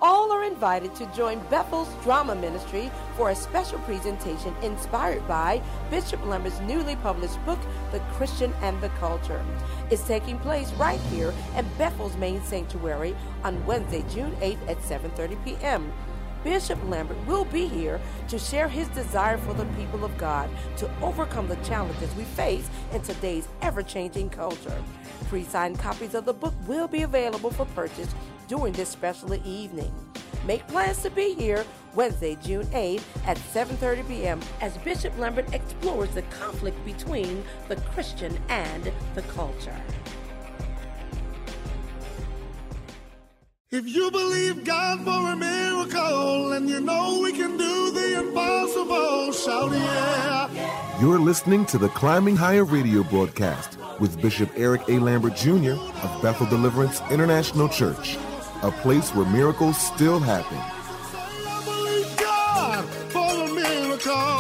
All are invited to join Bethel's Drama Ministry for a special presentation inspired by Bishop Lambert's newly published book, The Christian and the Culture. It's taking place right here in Bethel's main sanctuary on Wednesday, June 8th at 7:30 p.m. Bishop Lambert will be here to share his desire for the people of God to overcome the challenges we face in today's ever-changing culture. Pre-signed copies of the book will be available for purchase during this special evening. Make plans to be here Wednesday, June 8th at 7:30 p.m. as Bishop Lambert explores the conflict between the Christian and the culture. If you believe God for a miracle and you know we can do the impossible, shout yeah. You're listening to the Climbing Higher radio broadcast with Bishop Eric A. Lambert Jr. of Bethel Deliverance International Church, a place where miracles still happen. I believe God for a miracle.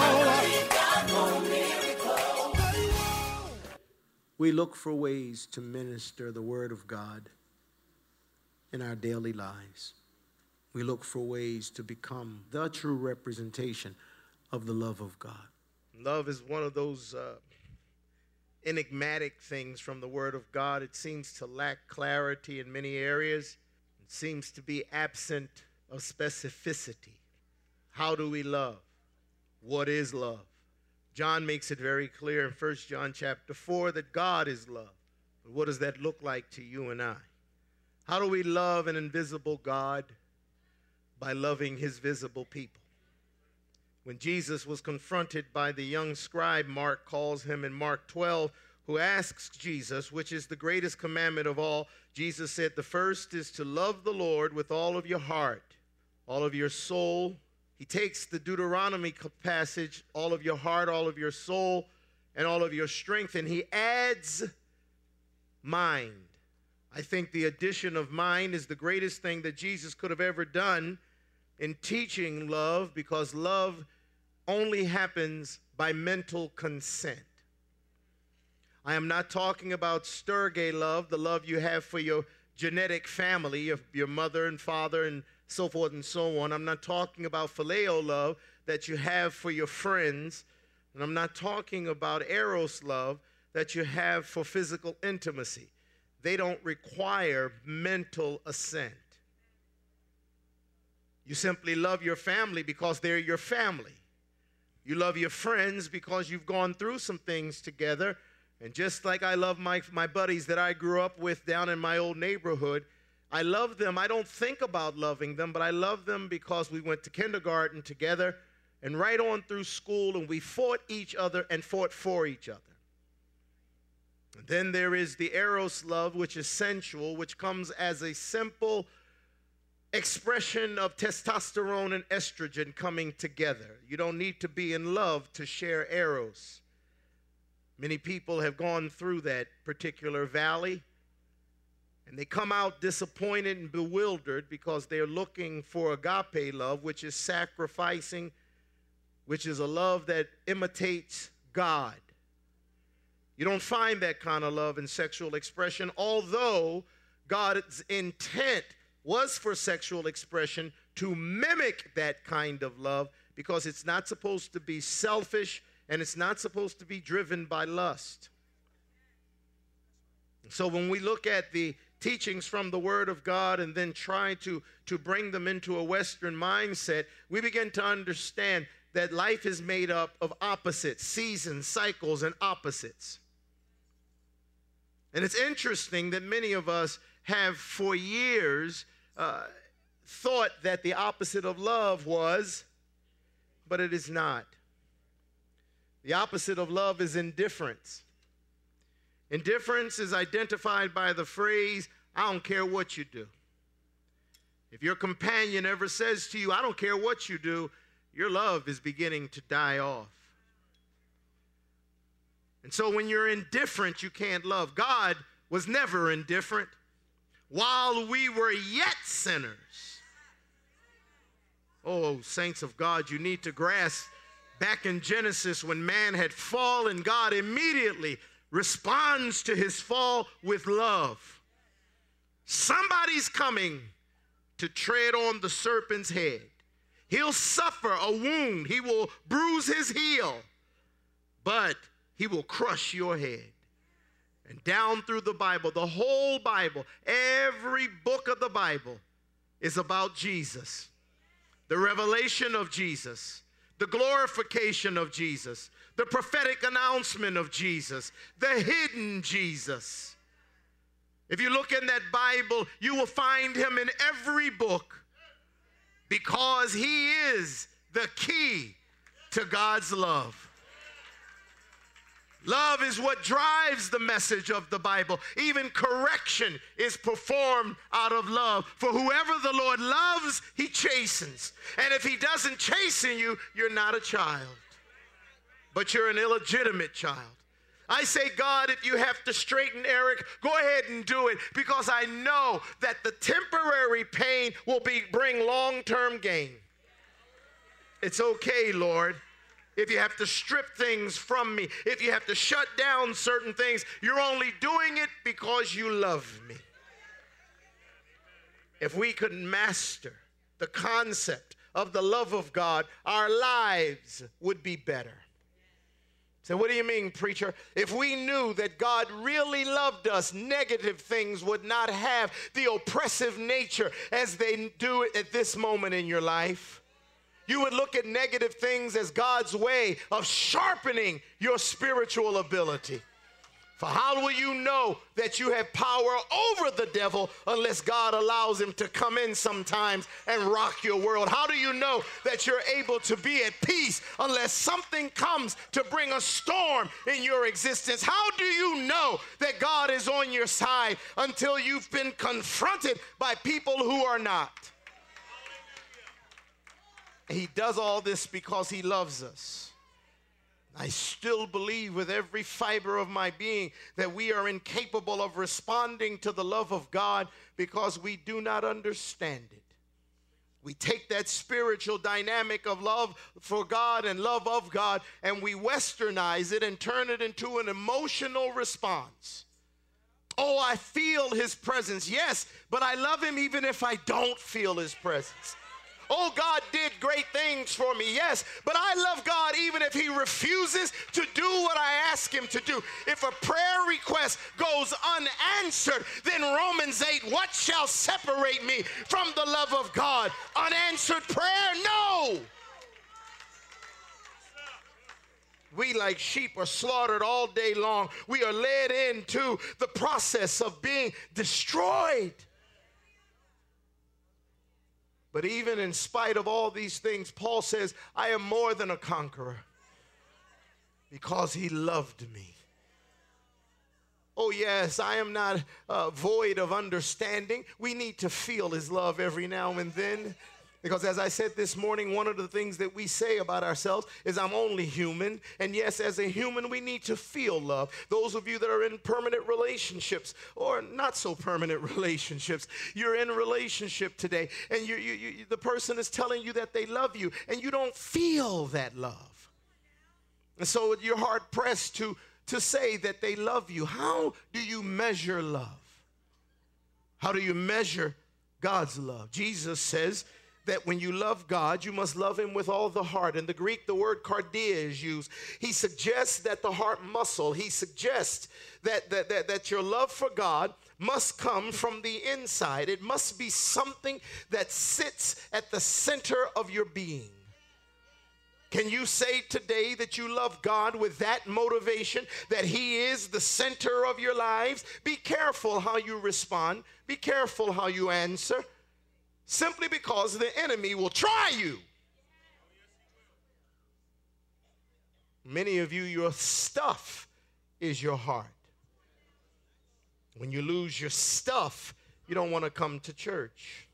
We look for ways to minister the Word of God in our daily lives. We look for ways to become the true representation of the love of God. Love is one of those enigmatic things from the Word of God. It seems to lack clarity in many areas. It seems to be absent of specificity. How do we love? What is love? John makes it very clear in 1 John chapter 4 that God is love. But what does that look like to you and I? How do we love an invisible God? By loving his visible people. When Jesus was confronted by the young scribe, Mark calls him in Mark 12, who asks Jesus, which is the greatest commandment of all, Jesus said, the first is to love the Lord with all of your heart, all of your soul. He takes the Deuteronomy passage, all of your heart, all of your soul, and all of your strength, and he adds mind. I think the addition of mind is the greatest thing that Jesus could have ever done in teaching love, because love only happens by mental consent. I am not talking about Sturge love, the love you have for your genetic family, your mother and father and so forth and so on. I'm not talking about phileo love that you have for your friends. And I'm not talking about eros love that you have for physical intimacy. They don't require mental assent. You simply love your family because they're your family. You love your friends because you've gone through some things together. And just like I love my buddies that I grew up with down in my old neighborhood, I love them. I don't think about loving them, but I love them because we went to kindergarten together and right on through school, and we fought each other and fought for each other. And then there is the eros love, which is sensual, which comes as a simple expression of testosterone and estrogen coming together. You don't need to be in love to share eros. Many people have gone through that particular valley, and they come out disappointed and bewildered because they're looking for agape love, which is sacrificing, which is a love that imitates God. You don't find that kind of love in sexual expression, although God's intent was for sexual expression to mimic that kind of love, because it's not supposed to be selfish and it's not supposed to be driven by lust. So when we look at the teachings from the Word of God and then try to bring them into a Western mindset, we begin to understand that life is made up of opposites, seasons, cycles, and opposites. And it's interesting that many of us have for years thought that the opposite of love was, but it is not. The opposite of love is indifference. Indifference is identified by the phrase, I don't care what you do. If your companion ever says to you, I don't care what you do, your love is beginning to die off. And so when you're indifferent, you can't love. God was never indifferent. While we were yet sinners. Oh, saints of God, you need to grasp back in Genesis when man had fallen, God immediately responds to his fall with love. Somebody's coming to tread on the serpent's head. He'll suffer a wound. He will bruise his heel, but he will crush your head. And down through the Bible, the whole Bible, every book of the Bible is about Jesus. The revelation of Jesus, the glorification of Jesus, the prophetic announcement of Jesus, the hidden Jesus. If you look in that Bible, you will find him in every book because he is the key to God's love. Love is what drives the message of the Bible. Even correction is performed out of love. For whoever the Lord loves, he chastens. And if he doesn't chasten you, you're not a child, but you're an illegitimate child. I say, God, if you have to straighten Eric, go ahead and do it, because I know that the temporary pain will bring long-term gain. It's okay, Lord. If you have to strip things from me, if you have to shut down certain things, you're only doing it because you love me. If we could master the concept of the love of God, our lives would be better. So what do you mean, preacher? If we knew that God really loved us, negative things would not have the oppressive nature as they do at this moment in your life. You would look at negative things as God's way of sharpening your spiritual ability. For how will you know that you have power over the devil unless God allows him to come in sometimes and rock your world? How do you know that you're able to be at peace unless something comes to bring a storm in your existence? How do you know that God is on your side until you've been confronted by people who are not? He does all this because he loves us. I still believe with every fiber of my being that we are incapable of responding to the love of God because we do not understand it. We take that spiritual dynamic of love for God and love of God, and we westernize it and turn it into an emotional response. Oh, I feel his presence. Yes, but I love him even if I don't feel his presence. Oh, God did great things for me, yes, but I love God even if he refuses to do what I ask him to do. If a prayer request goes unanswered, then Romans 8, what shall separate me from the love of God? Unanswered prayer? No. We like sheep are slaughtered all day long. We are led into the process of being destroyed. But even in spite of all these things, Paul says, I am more than a conqueror because he loved me. Oh, yes, I am not void of understanding. We need to feel his love every now and then. Because as I said this morning, one of the things that we say about ourselves is I'm only human. And yes, as a human, we need to feel love. Those of you that are in permanent relationships or not so permanent relationships, you're in a relationship today and the person is telling you that they love you and you don't feel that love. And so you're hard pressed to say that they love you. How do you measure love? How do you measure God's love? Jesus says that when you love God, you must love him with all the heart. In the Greek, the word cardia is used. He suggests that the heart muscle, he suggests that your love for God must come from the inside. It must be something that sits at the center of your being. Can you say today that you love God with that motivation, that he is the center of your lives? Be careful how you respond. Be careful how you answer. Simply because the enemy will try you. Many of you, your stuff is your heart. When you lose your stuff, you don't want to come to church.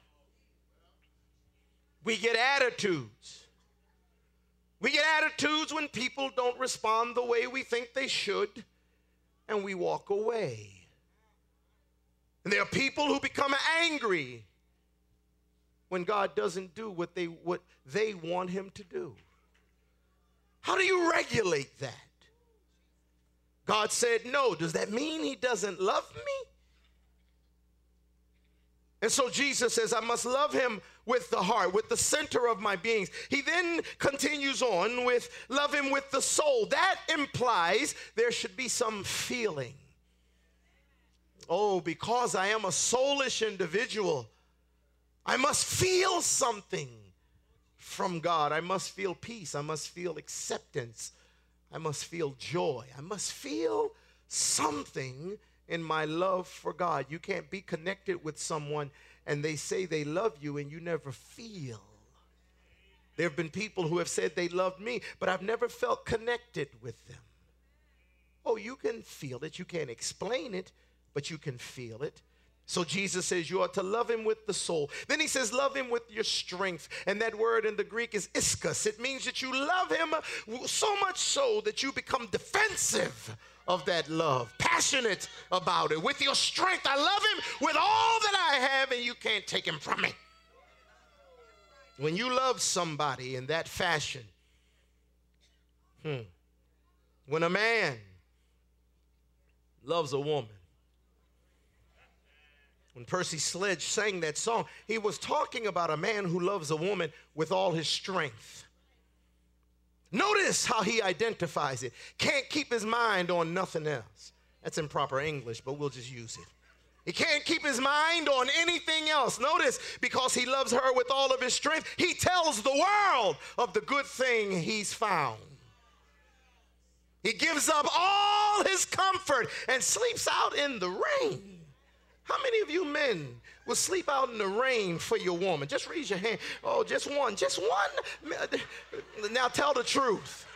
We get attitudes. We get attitudes when people don't respond the way we think they should, and we walk away. And there are people who become angry when God doesn't do what they want him to do. How do you regulate that? God said no. Does that mean he doesn't love me? And so Jesus says, I must love him with the heart, with the center of my beings. He then continues on with love him with the soul. That implies there should be some feeling. Oh, because I am a soulish individual, I must feel something from God. I must feel peace. I must feel acceptance. I must feel joy. I must feel something in my love for God. You can't be connected with someone and they say they love you and you never feel. There have been people who have said they loved me, but I've never felt connected with them. Oh, you can feel it. You can't explain it, but you can feel it. So Jesus says you ought to love him with the soul. Then he says love him with your strength. And that word in the Greek is ischus. It means that you love him so much so that you become defensive of that love, passionate about it. With your strength, I love him with all that I have, and you can't take him from me. When you love somebody in that fashion, when a man loves a woman, when Percy Sledge sang that song, he was talking about a man who loves a woman with all his strength. Notice how he identifies it. Can't keep his mind on nothing else. That's improper English, but we'll just use it. He can't keep his mind on anything else. Notice, because he loves her with all of his strength, he tells the world of the good thing he's found. He gives up all his comfort and sleeps out in the rain. How many of you men will sleep out in the rain for your woman? Just raise your hand. Oh, just one. Just one. Now tell the truth.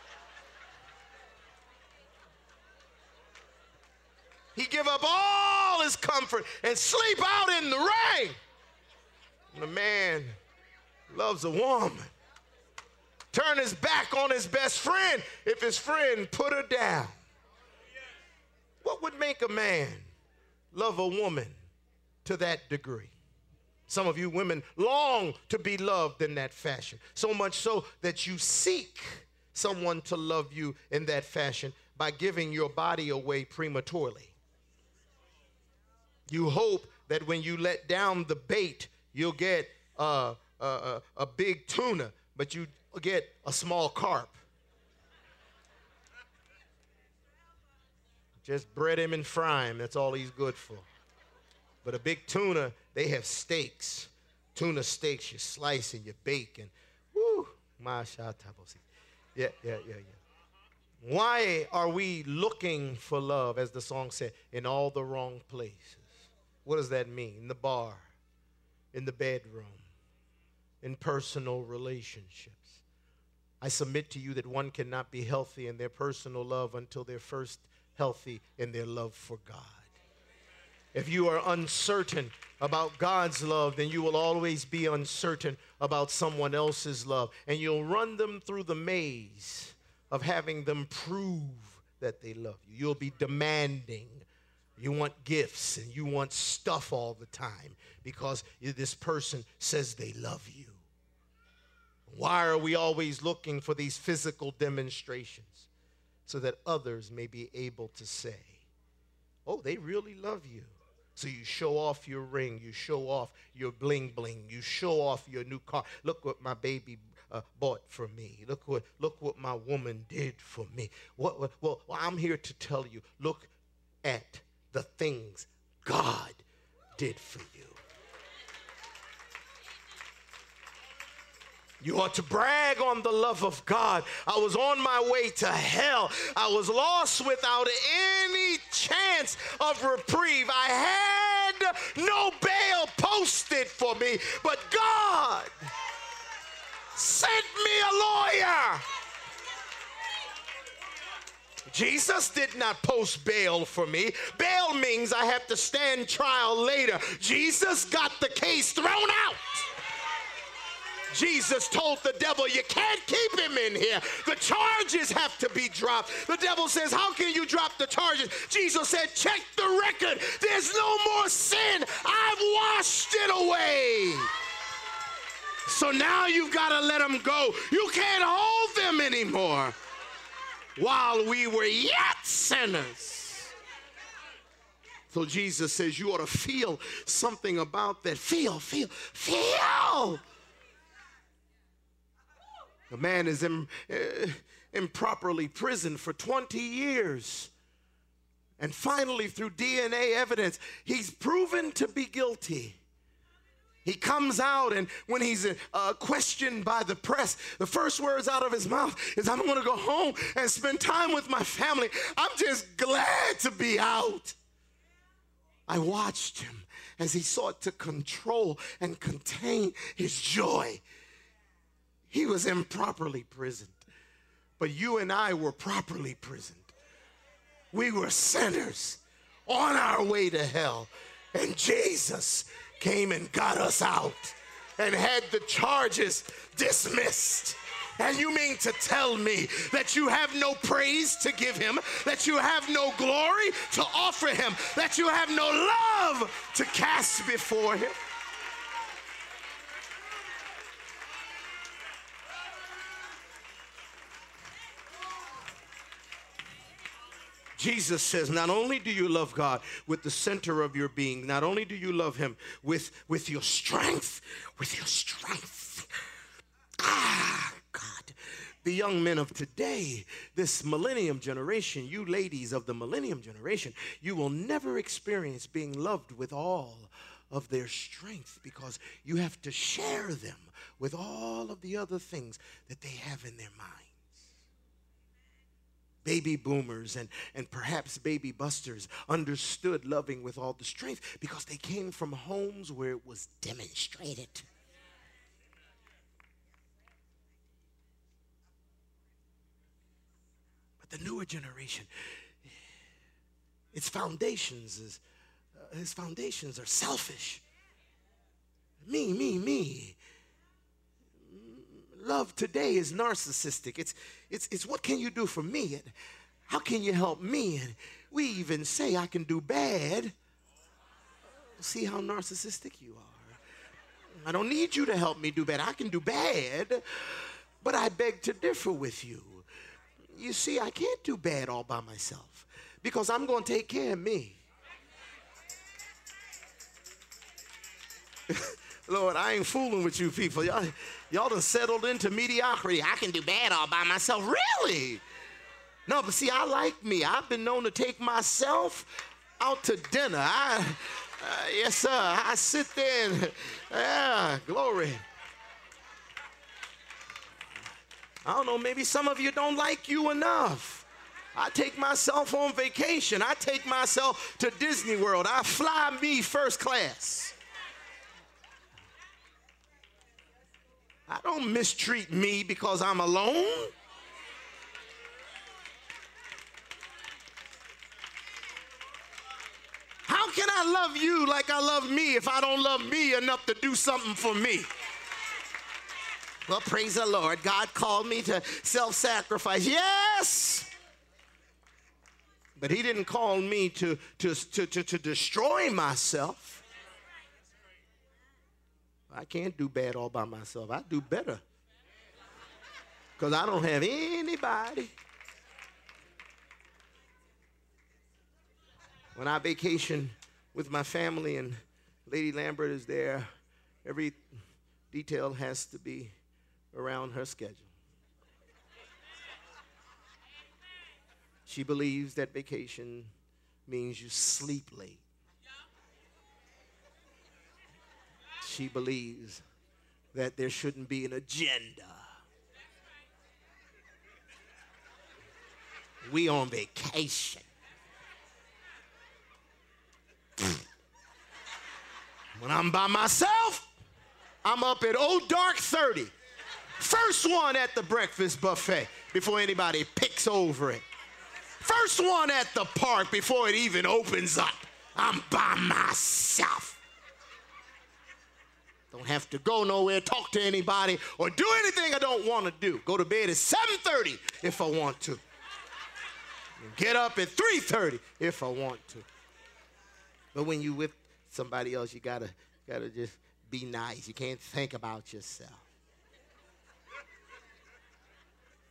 He give up all his comfort and sleep out in the rain. And a man loves a woman. Turn his back on his best friend if his friend put her down. What would make a man love a woman to that degree? Some of you women long to be loved in that fashion, so much so that you seek someone to love you in that fashion by giving your body away prematurely. You hope that when you let down the bait, you'll get a big tuna, but you get a small carp. Just bread him and fry him. That's all he's good for. But a big tuna, they have steaks. Tuna steaks, you slice and you bake. And woo, yeah. Why are we looking for love, as the song said, in all the wrong places? What does that mean? In the bar, in the bedroom, in personal relationships. I submit to you that one cannot be healthy in their personal love until they're first healthy in their love for God. If you are uncertain about God's love, then you will always be uncertain about someone else's love. And you'll run them through the maze of having them prove that they love you. You'll be demanding. You want gifts and you want stuff all the time because this person says they love you. Why are we always looking for these physical demonstrations? So that others may be able to say, oh, they really love you. So you show off your ring, you show off your bling bling, you show off your new car. Look what my baby bought for me. Look what my woman did for me. Well, I'm here to tell you, look at the things God did for you. You ought to brag on the love of God. I was on my way to hell. I was lost without any chance of reprieve. I had no bail posted for me, but God sent me a lawyer. Jesus did not post bail for me. Bail means I have to stand trial later. Jesus got the case thrown out. Jesus told the devil, you can't keep him in here. The charges have to be dropped. The devil says, how can you drop the charges? Jesus said, check the record. There's no more sin. I've washed it away. So now you've got to let them go. You can't hold them anymore. While we were yet sinners, So Jesus says you ought to feel something about that. Feel. The man is improperly imprisoned for 20 years. And finally, through DNA evidence, he's proven to be guilty. He comes out, and when he's questioned by the press, the first words out of his mouth is, I'm going to go home and spend time with my family. I'm just glad to be out. I watched him as he sought to control and contain his joy. He was improperly prisoned, but you and I were properly prisoned. We were sinners on our way to hell, and Jesus came and got us out and had the charges dismissed. And you mean to tell me that you have no praise to give him, that you have no glory to offer him, that you have no love to cast before him? Jesus says, not only do you love God with the center of your being, not only do you love him with your strength, God. The young men of today, this millennium generation, you ladies of the millennium generation, you will never experience being loved with all of their strength because you have to share them with all of the other things that they have in their mind. Baby boomers and perhaps baby busters understood loving with all the strength because they came from homes where it was demonstrated. But the newer generation, its foundations are selfish. Me. Love today is narcissistic. It's what can you do for me? And how can you help me? And we even say I can do bad. See how narcissistic you are. I don't need you to help me do bad. I can do bad, but I beg to differ with you. You see, I can't do bad all by myself because I'm going to take care of me. Lord, I ain't fooling with you people. Y'all done settled into mediocrity. I can do bad all by myself. Really? No, but see, I like me. I've been known to take myself out to dinner. Yes, sir. I sit there and, glory. I don't know, maybe some of you don't like you enough. I take myself on vacation. I take myself to Disney World. I fly me first class. I don't mistreat me because I'm alone. How can I love you like I love me if I don't love me enough to do something for me? Well, praise the Lord. God called me to self-sacrifice. Yes. But he didn't call me to destroy myself. I can't do bad all by myself. I do better because I don't have anybody. When I vacation with my family and Lady Lambert is there, every detail has to be around her schedule. She believes that vacation means you sleep late. She believes that there shouldn't be an agenda. We on vacation. When I'm by myself, I'm up at dark 30. First one at the breakfast buffet before anybody picks over it. First one at the park before it even opens up. I'm by myself. Don't have to go nowhere, talk to anybody, or do anything I don't want to do. Go to bed at 7:30 if I want to. And get up at 3:30 if I want to. But when you with somebody else, you gotta just be nice. You can't think about yourself.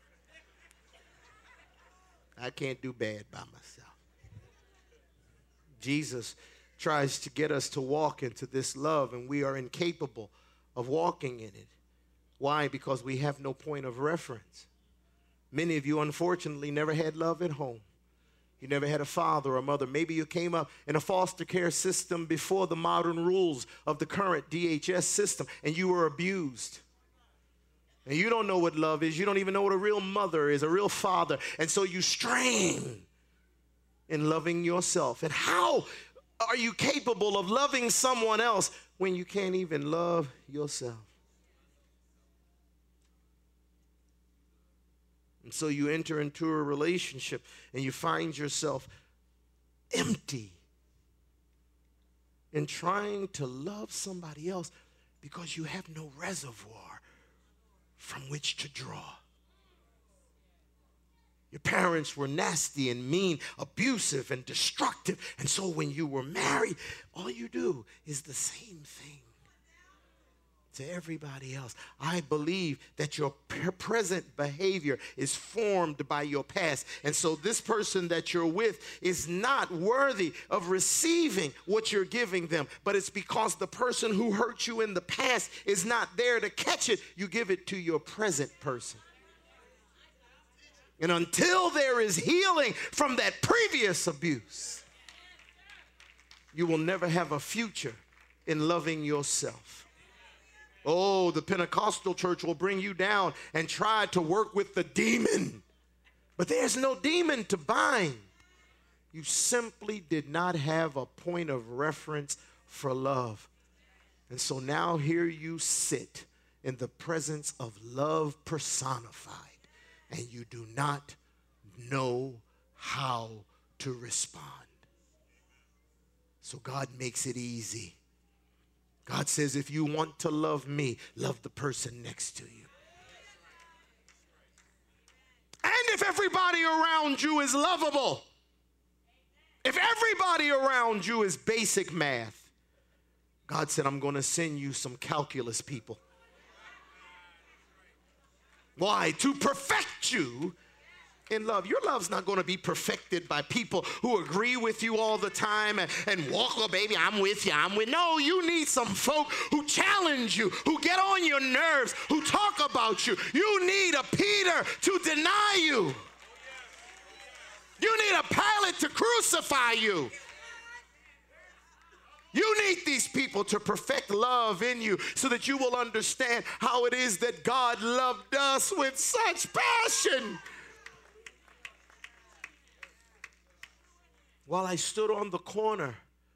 I can't do bad by myself. Jesus tries to get us to walk into this love, and we are incapable of walking in it. Why? Because we have no point of reference. Many of you, unfortunately, never had love at home. You never had a father or mother. Maybe you came up in a foster care system before the modern rules of the current DHS system, and you were abused. And you don't know what love is. You don't even know what a real mother is, a real father. And so you strain in loving yourself. And how are you capable of loving someone else when you can't even love yourself? And so you enter into a relationship and you find yourself empty in trying to love somebody else because you have no reservoir from which to draw. Your parents were nasty and mean, abusive and destructive. And so when you were married, all you do is the same thing to everybody else. I believe that your present behavior is formed by your past. And so this person that you're with is not worthy of receiving what you're giving them. But it's because the person who hurt you in the past is not there to catch it. You give it to your present person. And until there is healing from that previous abuse, you will never have a future in loving yourself. Oh, the Pentecostal church will bring you down and try to work with the demon. But there's no demon to bind. You simply did not have a point of reference for love. And so now here you sit in the presence of love personified, and you do not know how to respond. So God makes it easy. God says, if you want to love me, love the person next to you. And if everybody around you is lovable, if everybody around you is basic math, God said, I'm going to send you some calculus people. Why? To perfect you in love. Your love's not going to be perfected by people who agree with you all the time and walk, oh, baby, I'm with you, I'm with. No, you need some folk who challenge you, who get on your nerves, who talk about you. You need a Peter to deny you. You need a Pilate to crucify you. You need these people to perfect love in you so that you will understand how it is that God loved us with such passion. While I stood on the corner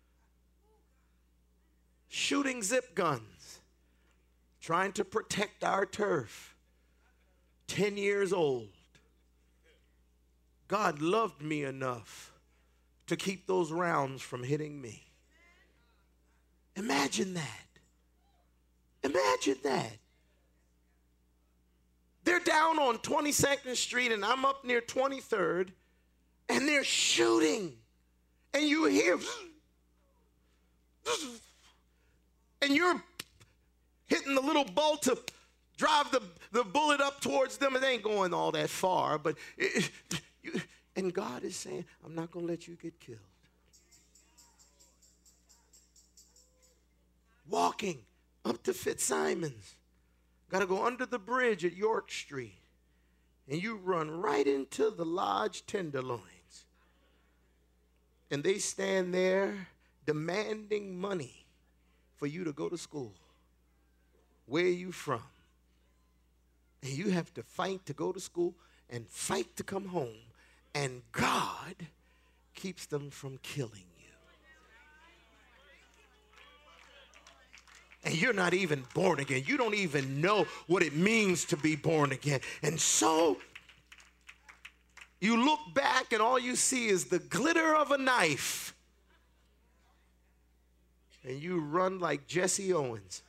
shooting zip guns, trying to protect our turf, 10 years old, God loved me enough to keep those rounds from hitting me. Imagine that. Imagine that. They're down on 22nd Street and I'm up near 23rd and they're shooting. And you hear, and you're hitting the little bolt to drive the bullet up towards them. It ain't going all that far, but and God is saying, I'm not going to let you get killed. Walking up to Fitzsimons, got to go under the bridge at York Street, and you run right into the Lodge Tenderloins. And they stand there demanding money for you to go to school. Where are you from? And you have to fight to go to school and fight to come home. And God keeps them from killing you. And you're not even born again. You don't even know what it means to be born again. And so you look back and all you see is the glitter of a knife. And you run like Jesse Owens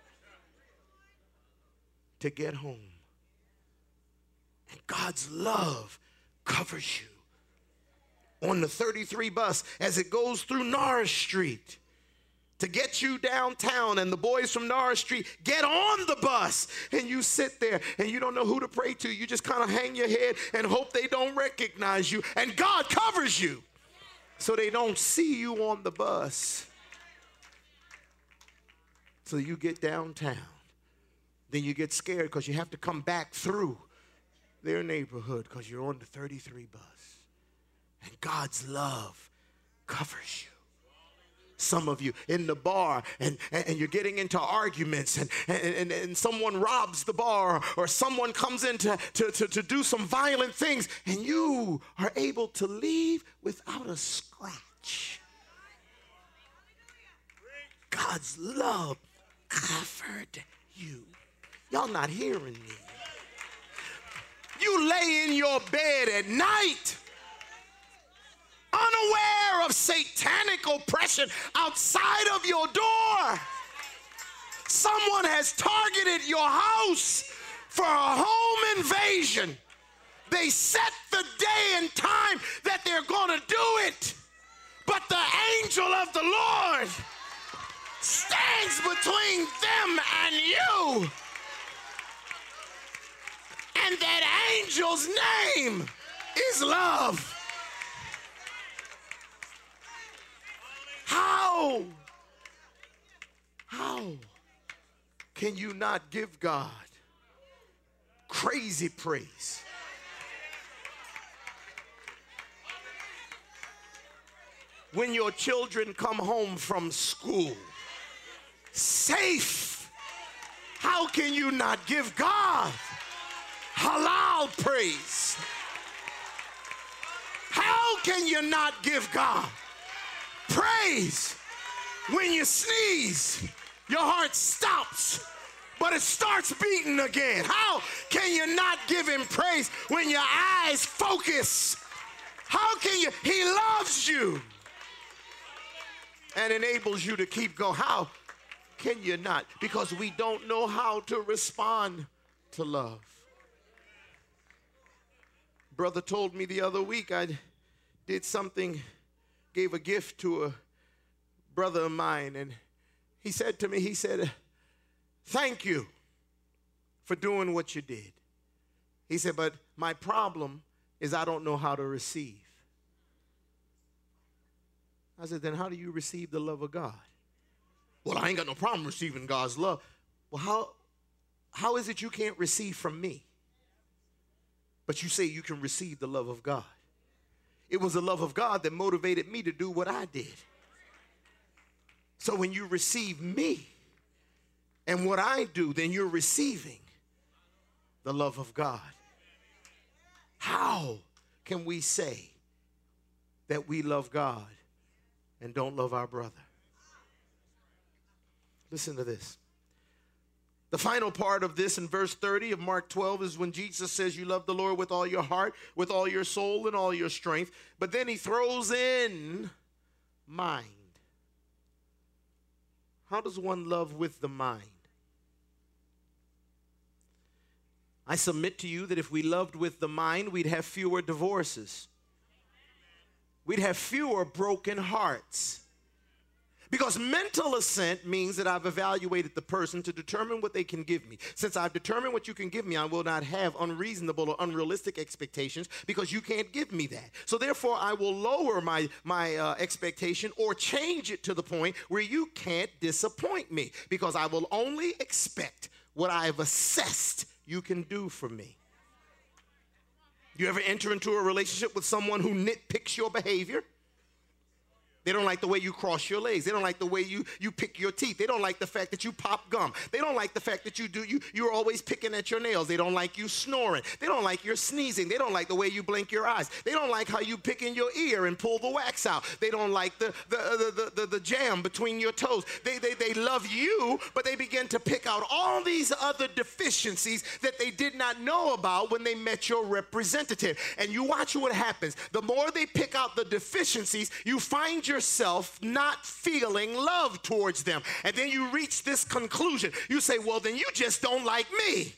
to get home. And God's love covers you. On the 33 bus as it goes through Norris Street to get you downtown, and the boys from Norris Street get on the bus, and you sit there and you don't know who to pray to. You just kind of hang your head and hope they don't recognize you, and God covers you. so they don't see you on the bus. So you get downtown. Then you get scared because you have to come back through their neighborhood because you're on the 33 bus. And God's love covers you. Some of you in the bar and you're getting into arguments and someone robs the bar or someone comes in to do some violent things and you are able to leave without a scratch. God's love covered you. Y'all not hearing me. You lay in your bed at night unaware of satanic oppression outside of your door. Someone has targeted your house for a home invasion. They set the day and time that they're going to do it. But the angel of the Lord stands between them and you. And that angel's name is love. How can you not give God crazy praise? When your children come home from school safe, how can you not give God halal praise? How can you not give God praise? When you sneeze, your heart stops, but it starts beating again. How can you not give him praise when your eyes focus? How can you? He loves you and enables you to keep going. How can you not? Because we don't know how to respond to love. Brother told me the other week I did something, gave a gift to a brother of mine, and he said to me, he said, thank you for doing what you did. He said, but my problem is I don't know how to receive. I said, then how do you receive the love of God? Well, I ain't got no problem receiving God's love. Well, how is it you can't receive from me, but you say you can receive the love of God? It was the love of God that motivated me to do what I did. So when you receive me and what I do, then you're receiving the love of God. How can we say that we love God and don't love our brother? Listen to this. The final part of this in verse 30 of Mark 12 is when Jesus says you love the Lord with all your heart, with all your soul, and all your strength. But then he throws in mind. How does one love with the mind? I submit to you that if we loved with the mind, we'd have fewer divorces. We'd have fewer broken hearts. Because mental assent means that I've evaluated the person to determine what they can give me. Since I've determined what you can give me, I will not have unreasonable or unrealistic expectations because you can't give me that. So therefore, I will lower my expectation or change it to the point where you can't disappoint me because I will only expect what I've assessed you can do for me. You ever enter into a relationship with someone who nitpicks your behavior? They don't like the way you cross your legs. They don't like the way you pick your teeth. They don't like the fact that you pop gum. They don't like the fact that you're always picking at your nails. They don't like you snoring. They don't like your sneezing. They don't like the way you blink your eyes. They don't like how you pick in your ear and pull the wax out. They don't like the jam between your toes. They love you, but they begin to pick out all these other deficiencies that they did not know about when they met your representative. And you watch what happens. The more they pick out the deficiencies, you find yourself not feeling love towards them. And then you reach this conclusion. You say, well, then you just don't like me.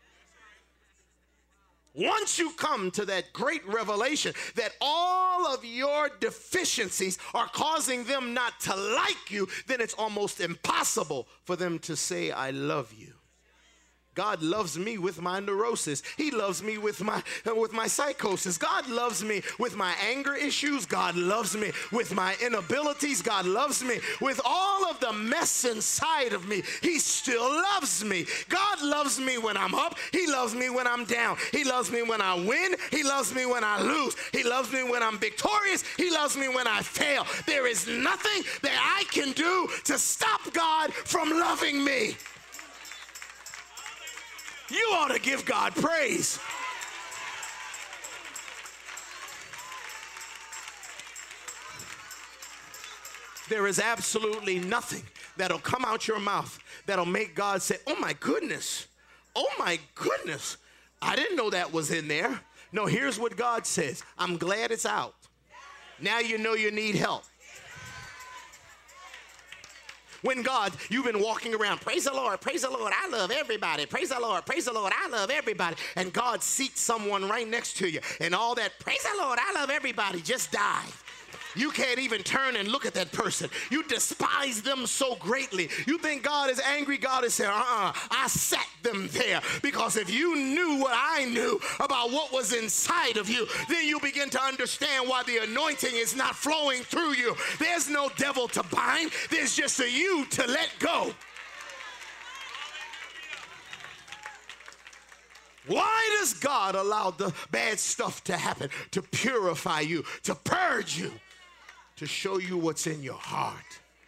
Once you come to that great revelation that all of your deficiencies are causing them not to like you, then it's almost impossible for them to say, I love you. God loves me with my neurosis. He loves me with my psychosis. God loves me with my anger issues. God loves me with my inabilities. God loves me with all of the mess inside of me. He still loves me. God loves me when I'm up. He loves me when I'm down. He loves me when I win. He loves me when I lose. He loves me when I'm victorious. He loves me when I fail. There is nothing that I can do to stop God from loving me. You ought to give God praise. There is absolutely nothing that'll come out your mouth that'll make God say, oh my goodness, I didn't know that was in there. No, here's what God says. I'm glad it's out. Now you know you need help. When God, you've been walking around, praise the Lord, I love everybody, praise the Lord, I love everybody, and God seats someone right next to you, and all that, praise the Lord, I love everybody, just died. You can't even turn and look at that person. You despise them so greatly. You think God is angry. God is saying, I sat them there. Because if you knew what I knew about what was inside of you, then you begin to understand why the anointing is not flowing through you. There's no devil to bind. There's just a you to let go. Why does God allow the bad stuff to happen? To purify you, to purge you, to show you what's in your heart.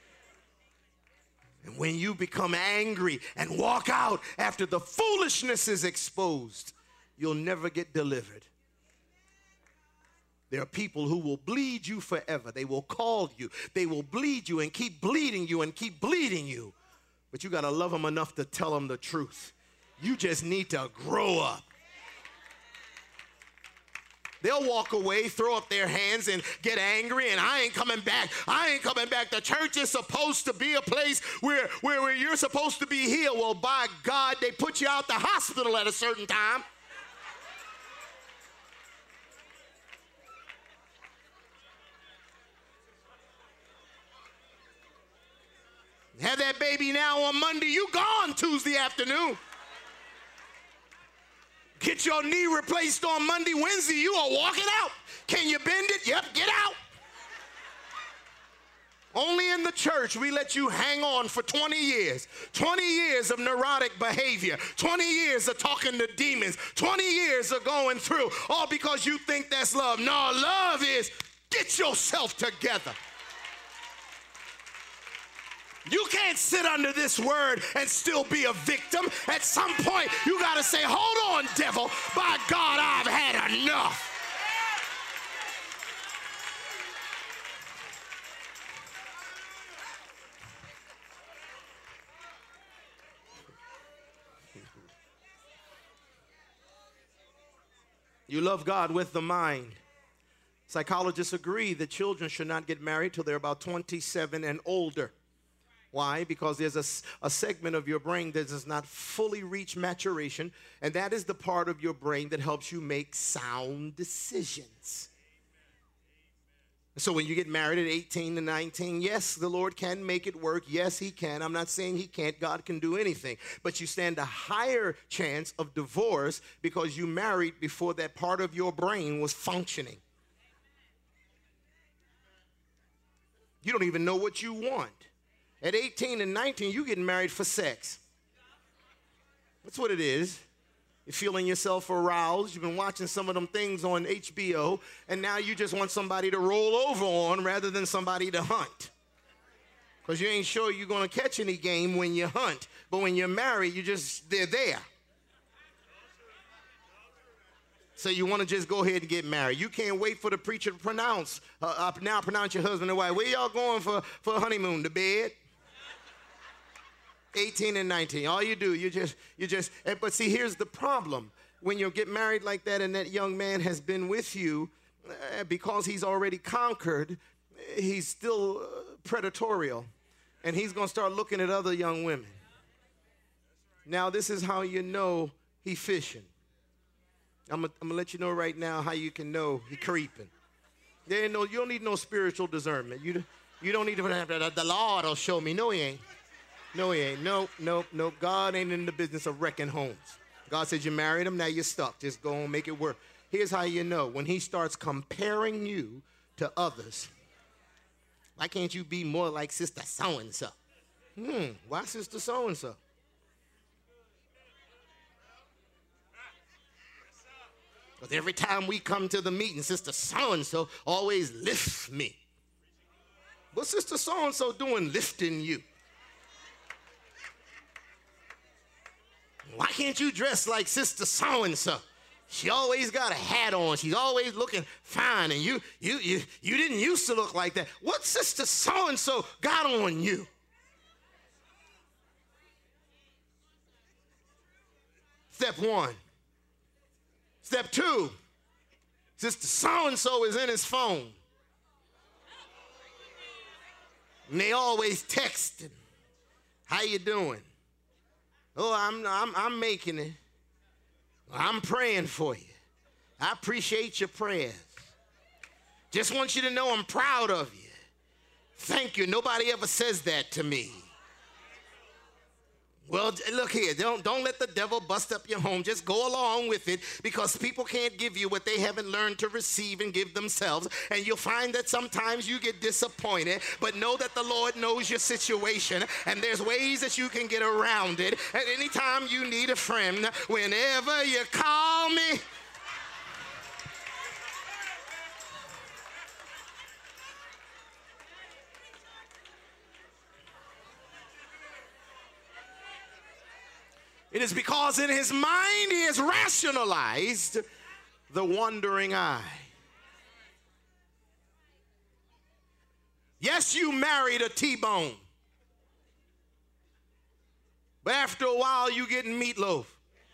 And when you become angry and walk out after the foolishness is exposed, you'll never get delivered. There are people who will bleed you forever. They will call you. They will bleed you and keep bleeding you and keep bleeding you. But you got to love them enough to tell them the truth. You just need to grow up. They'll walk away, throw up their hands, and get angry, and I ain't coming back. The church is supposed to be a place where you're supposed to be healed. Well, by God, they put you out the hospital at a certain time. Have that baby now on Monday, you gone Tuesday afternoon. Get your knee replaced on Monday, Wednesday, you are walking out. Can you bend it? Yep, get out. Only in the church we let you hang on for 20 years. 20 years of neurotic behavior. 20 years of talking to demons. 20 years of going through. All because you think that's love. No, love is get yourself together. You can't sit under this word and still be a victim. At some point, you got to say, hold on, devil. By God, I've had enough. You love God with the mind. Psychologists agree that children should not get married till they're about 27 and older. Why? Because there's a segment of your brain that does not fully reach maturation, and that is the part of your brain that helps you make sound decisions. So when you get married at 18 to 19, yes, the Lord can make it work. Yes, he can. I'm not saying he can't. God can do anything. But you stand a higher chance of divorce because you married before that part of your brain was functioning. You don't even know what you want. At 18 and 19, you're getting married for sex. That's what it is. You're feeling yourself aroused. You've been watching some of them things on HBO, and now you just want somebody to roll over on rather than somebody to hunt. Because you ain't sure you're going to catch any game when you hunt. But when you're married, they're there. So you want to just go ahead and get married. You can't wait for the preacher to pronounce your husband and wife. Where y'all going for a honeymoon? To bed? 18 and 19. All you do, but see, here's the problem. When you get married like that and that young man has been with you, because he's already conquered, he's still predatorial. And he's going to start looking at other young women. Now, this is how you know he fishing. I'm going to let you know right now how you can know he creeping. You don't need no spiritual discernment. You don't need to, the Lord will show me. No, he ain't. No, he ain't. Nope. God ain't in the business of wrecking homes. God said you married him, now you're stuck. Just go and make it work. Here's how you know. When he starts comparing you to others, why can't you be more like Sister So-and-so? Why Sister So-and-so? Because every time we come to the meeting, Sister So-and-so always lifts me. What's Sister So-and-so doing lifting you? Why can't you dress like Sister So-and-so? She always got a hat on. She's always looking fine, and you didn't used to look like that. What Sister So-and-so got on you? Step one. Step two, Sister So-and-so is in his phone. And they always texting. How you doing? Oh, I'm making it. I'm praying for you. I appreciate your prayers. Just want you to know I'm proud of you. Thank you. Nobody ever says that to me. Well, look here, don't let the devil bust up your home. Just go along with it, because people can't give you what they haven't learned to receive and give themselves. And you'll find that sometimes you get disappointed, but know that the Lord knows your situation, and there's ways that you can get around it. And anytime you need a friend, whenever you call me, it is because in his mind he has rationalized the wandering eye. Yes, you married a T-bone, but after a while you getting meatloaf.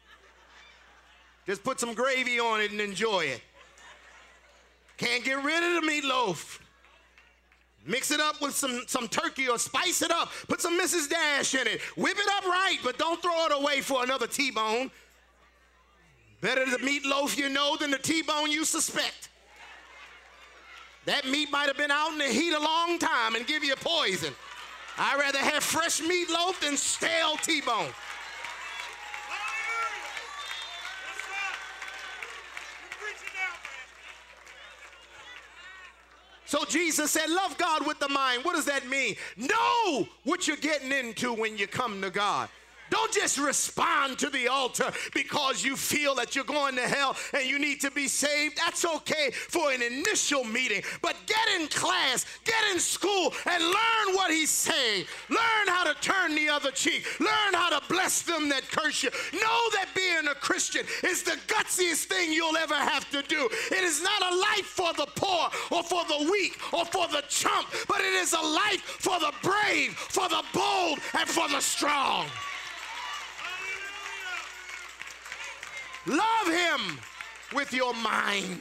Just put some gravy on it and enjoy it. Can't get rid of the meatloaf. Mix it up with some turkey, or spice it up. Put some Mrs. Dash in it. Whip it up right, but don't throw it away for another T-bone. Better the meatloaf you know than the T-bone you suspect. That meat might have been out in the heat a long time and give you poison. I'd rather have fresh meatloaf than stale T-bone. So Jesus said, love God with the mind. What does that mean? Know what you're getting into when you come to God. Don't just respond to the altar because you feel that you're going to hell and you need to be saved. That's okay for an initial meeting. But get in class, get in school, and learn what he's saying. Learn how to turn the other cheek. Learn how to bless them that curse you. Know that being a Christian is the gutsiest thing you'll ever have to do. It is not a life for the poor or for the weak or for the chump, but it is a life for the brave, for the bold, and for the strong. Love him with your mind.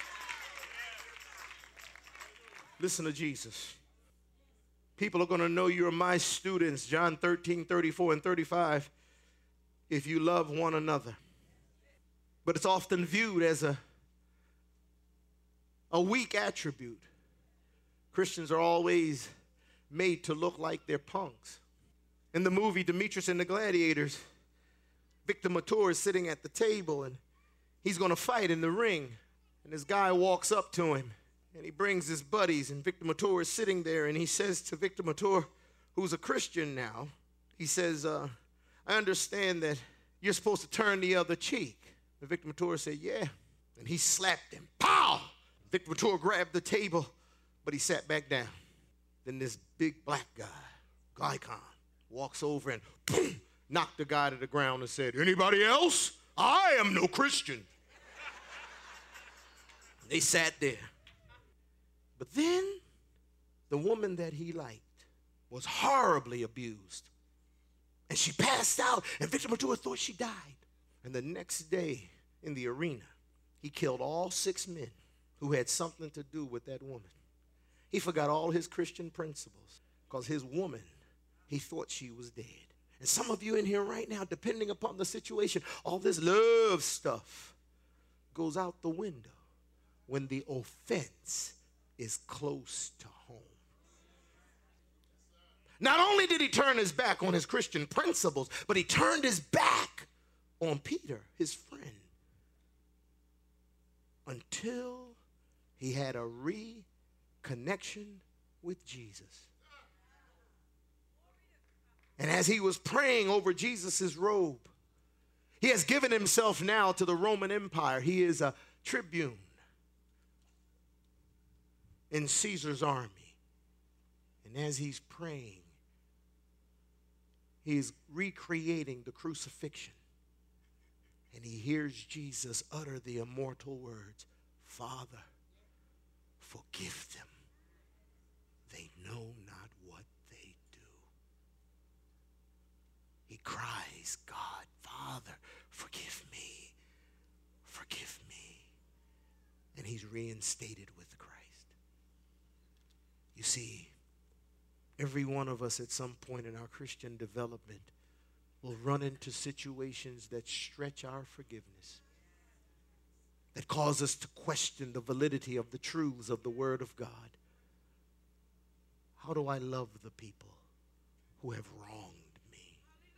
Listen to Jesus. People are going to know you're my students, John 13, 34 and 35, if you love one another. But it's often viewed as a weak attribute. Christians are always made to look like they're punks. In the movie Demetrius and the Gladiators, Victor Mature is sitting at the table, and he's going to fight in the ring. And this guy walks up to him, and he brings his buddies, and Victor Mature is sitting there, and he says to Victor Mature, who's a Christian now, he says, I understand that you're supposed to turn the other cheek. And Victor Mature said, yeah. And he slapped him. Pow! Victor Mature grabbed the table, but he sat back down. Then this big black guy, Glycon, walks over and boom, knocked the guy to the ground and said, anybody else? I am no Christian. They sat there. But then the woman that he liked was horribly abused. And she passed out, and Victor Mature thought she died. And the next day in the arena, he killed all 6 men who had something to do with that woman. He forgot all his Christian principles because his woman, he thought she was dead. And some of you in here right now, depending upon the situation, all this love stuff goes out the window when the offense is close to home. Not only did he turn his back on his Christian principles, but he turned his back on Peter, his friend, until he had a reconnection with Jesus. And as he was praying over Jesus' robe, he has given himself now to the Roman Empire. He is a tribune in Caesar's army. And as he's praying, he's recreating the crucifixion. And he hears Jesus utter the immortal words, "Father, forgive them. They know not what they do." He cries, "God, Father, forgive me. Forgive me." And he's reinstated with Christ. You see, every one of us at some point in our Christian development will run into situations that stretch our forgiveness, that cause us to question the validity of the truths of the Word of God. How do I love the people who have wronged me?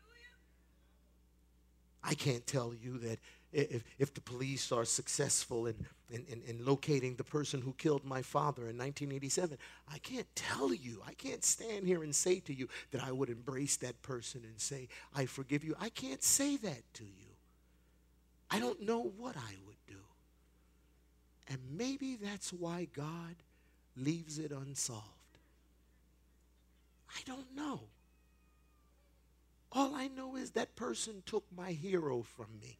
I can't tell you that if the police are successful in locating the person who killed my father in 1987, I can't tell you, I can't stand here and say to you that I would embrace that person and say, "I forgive you." I can't say that to you. I don't know what I would do. And maybe that's why God leaves it unsolved. I don't know. All I know is that person took my hero from me.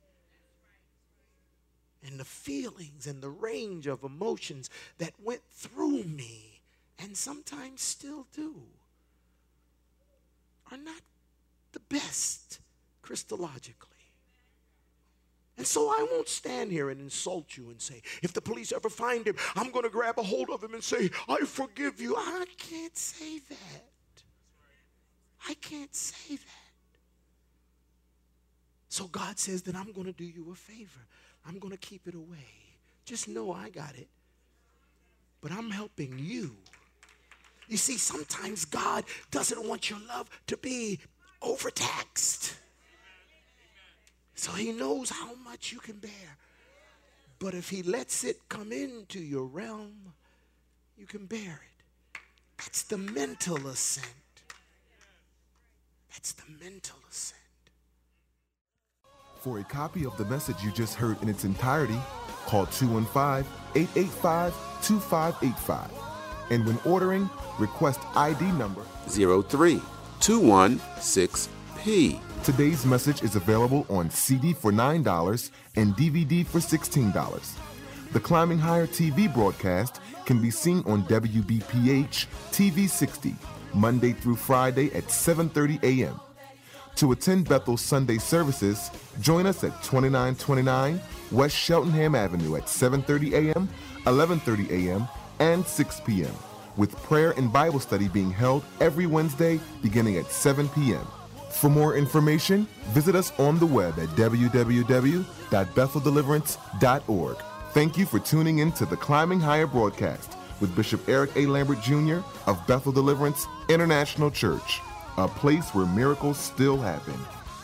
And the feelings and the range of emotions that went through me, and sometimes still do, are not the best Christologically. And so I won't stand here and insult you and say, if the police ever find him, I'm going to grab a hold of him and say, "I forgive you." I can't say that. I can't say that. So God says that I'm going to do you a favor. I'm going to keep it away. Just know I got it. But I'm helping you. You see, sometimes God doesn't want your love to be overtaxed. So he knows how much you can bear. But if he lets it come into your realm, you can bear it. That's the mental ascent. That's the mental ascent. For a copy of the message you just heard in its entirety, call 215-885-2585. And when ordering, request ID number 03216P. Today's message is available on CD for $9 and DVD for $16. The Climbing Higher TV broadcast can be seen on WBPH TV 60, Monday through Friday at 7:30 a.m. To attend Bethel's Sunday services, join us at 2929 West Cheltenham Avenue at 7:30 a.m., 11:30 a.m., and 6 p.m., with prayer and Bible study being held every Wednesday beginning at 7 p.m. For more information, visit us on the web at www.betheldeliverance.org. Thank you for tuning in to the Climbing Higher broadcast with Bishop Eric A. Lambert Jr. of Bethel Deliverance International Church, a place where miracles still happen.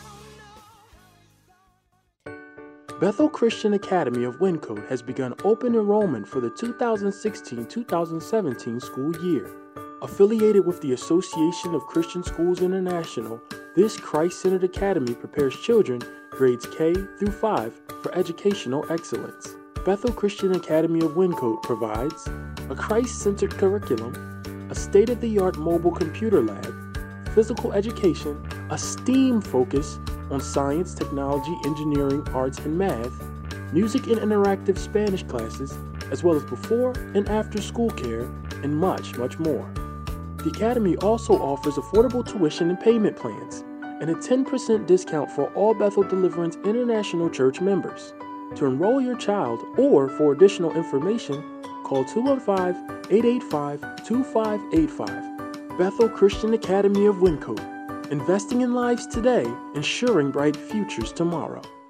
Bethel Christian Academy of Wyncote has begun open enrollment for the 2016-2017 school year. Affiliated with the Association of Christian Schools International, this Christ-centered academy prepares children grades K through 5 for educational excellence. Bethel Christian Academy of Wyncote provides a Christ-centered curriculum, a state-of-the-art mobile computer lab, physical education, a STEAM focus on science, technology, engineering, arts, and math, music and interactive Spanish classes, as well as before and after school care, and much, much more. The Academy also offers affordable tuition and payment plans, and a 10% discount for all Bethel Deliverance International Church members. To enroll your child or for additional information, call 215-885-2585. Bethel Christian Academy of Wyncote, investing in lives today, ensuring bright futures tomorrow.